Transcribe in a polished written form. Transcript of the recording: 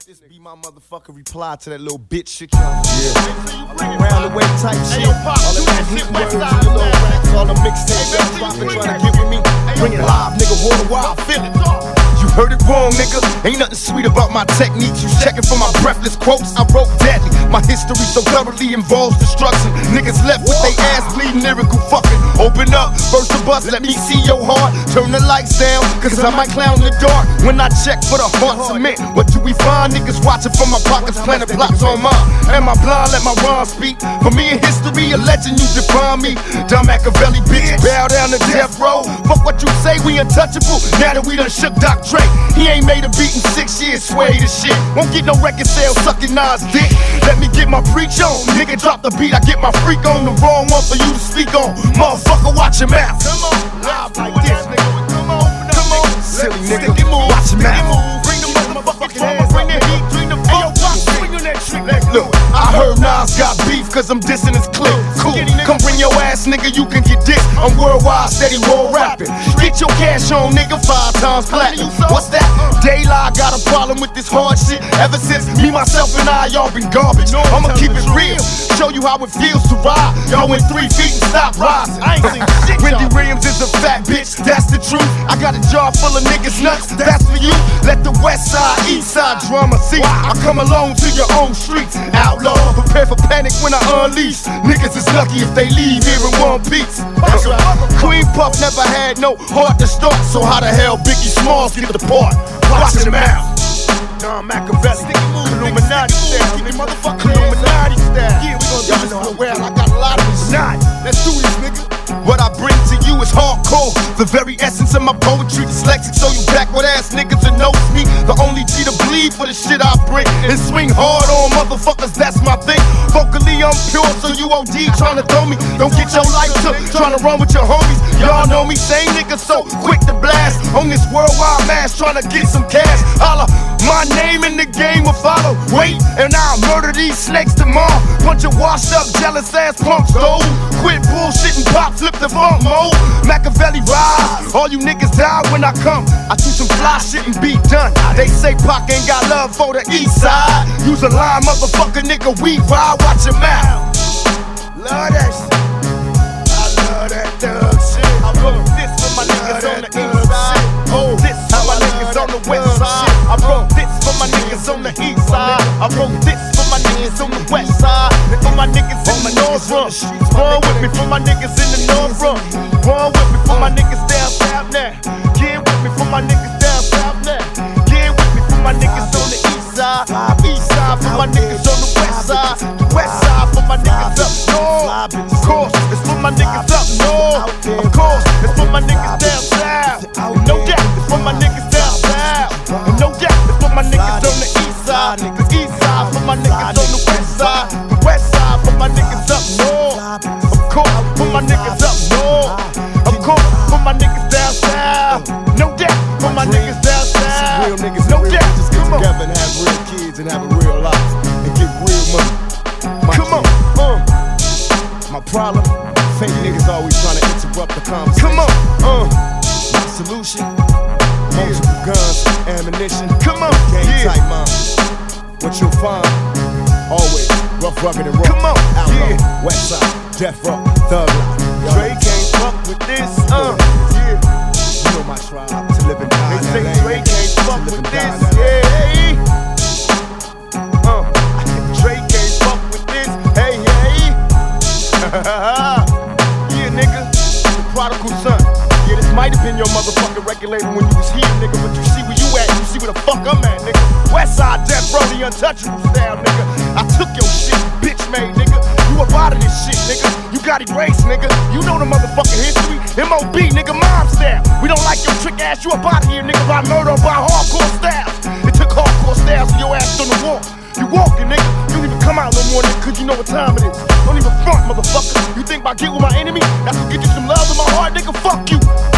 This be my motherfucking reply to that little bitch shit y'all. Yeah. Around the way type shit. All the hitting words and the little raps, all the mixtapes y'all dropping trying to get with me. Bring it live, nigga, water wild, feel it. You heard it wrong, nigga. Ain't nothing sweet about my techniques. You checking for my breathless quotes. I wrote deadly. My history so thoroughly involves destruction. Niggas left with they ass bleeding, lyrical fucking. Open up, burst the bus, let me see your heart. Turn the lights down, cause I might clown in the dark. When I check for the heart cement, what do we find? Niggas watching from my pockets, planning plots on mine. Am I blind? Let my rhyme speak. For me in history, a legend, you define me. Dumb Machiavelli, bitch, bow down to death row. Fuck what you say, we untouchable. Now that we done shook Dr. Dre, he ain't made a beat in 6 years, sway this shit. Won't get no record sales sucking Nas dick. Let me get my preach on. Nigga drop the beat, I get my freak on. The wrong one for you to speak on. Motherfucker, watch your mouth. Come on, live like this, nigga. Come on, silly nigga. Watch your mouth. Bring the motherfucking hands, bring the heat, bring the fuck. Swing on that trick. Look, I heard Nas got beef cause I'm dissing his clip. Cool, come bring your ass, nigga, you can get this. I'm worldwide, steady roll rapping. Get your cash on, nigga, 5 times platinum. What's that? Daylight got a problem with this hard shit. Ever since me, myself, and I, y'all been garbage. I'ma keep it real, show you how it feels to ride. Y'all went 3 feet and stopped rising. I ain't seen shit. Wendy Williams is a fat bitch, that's the truth. I got a jar full of niggas nuts, that's for you. Let the west side, east side drama see. I come along to your own streets. Outlaw, prepare for panic when I unleash. Niggas is lucky if they leave here in one piece. Queen Puff never had no heart to start, so how the hell Biggie Smalls get the part? Watch him out. Dumb Machiavelli, Illuminati style, motherfucker, Illuminati style. Yeah, we gon' do this for a while. I got a lot of this. Let's do this, nigga. What I bring to you is hardcore. The very essence of my poetry. Dyslexic, so you backward ass niggas and knows me. The only G to bleed for the shit I bring. And swing hard on motherfuckers, that's my thing. Vocally, I'm pure, so you OD trying to throw me. Don't get your life took, trying to run with your homies. Y'all know me, same nigga, so quick to blast. On this worldwide mass, trying to get some cash. Holla, my name in the game will follow. Wait, and I'll murder these snakes tomorrow. Bunch of washed up, jealous ass punks, though. Quit bullshitting, pop, flip the funk mode. Machiavelli rise, all you niggas die when I come. I do some fly shit and be done. They say Pac ain't got love for the east side. Use a line, motherfucker, nigga, we ride, watch your mouth. Love that shit. I love that thug shit. I wrote this for my niggas on the east side. Oh, this for my niggas on the west side. I wrote this for my niggas on the east side. I wrote this for my niggas on the west side. And for my niggas in the north run. Run with me for my niggas in the north run. Run with me for my niggas down south now. Get with me for my niggas down south now. Get with me for my niggas on the east side. East side for my niggas on the west side. The west side for my niggas up north. Of course, it's for my niggas up north. Of course, it's for my niggas down south. And no doubt, it's for my niggas down south. And no doubt, it's for my niggas on the east side. The east side for my niggas on the west side. The west side for my niggas up north. Of course, for my niggas up north. Of course, for my niggas down south. No doubt, for my niggas down south. Real niggas, no doubt, just get together and have real kids and have a real life and get real money. Come on, my problem, fake niggas always trying to interrupt the conversation. Come on, my solution, multiple guns, ammunition. Come on, game tight mind. What you'll find, always rough, rugged, and raw. Come on, outlaw, west side, death row, thug life. Dre can't fuck with this, yeah. You know my tribe, to live and die. They say Dre can't fuck with this, yeah. Dre can't fuck with this, hey, hey. Yeah, nigga, the prodigal son. Yeah, this might have been your motherfucking record label when you was here, nigga. But you see where you at, you see where the fuck I'm at, nigga. Westside Death Row, the untouchable style, nigga. I took your shit, bitch made, nigga. You up out of this shit, nigga. You got erased, nigga. You know the motherfucking history. MOB, nigga, mom style. We don't like your trick ass, you up out of here, nigga, by murder or by hardcore styles. It took hardcore styles and your ass on the wall. You walking, nigga. You don't even come out no more, nigga, cause you know what time it is. Don't even front, motherfucker. You think by get with my enemy, that's gonna get you some love in my heart, nigga? Fuck you.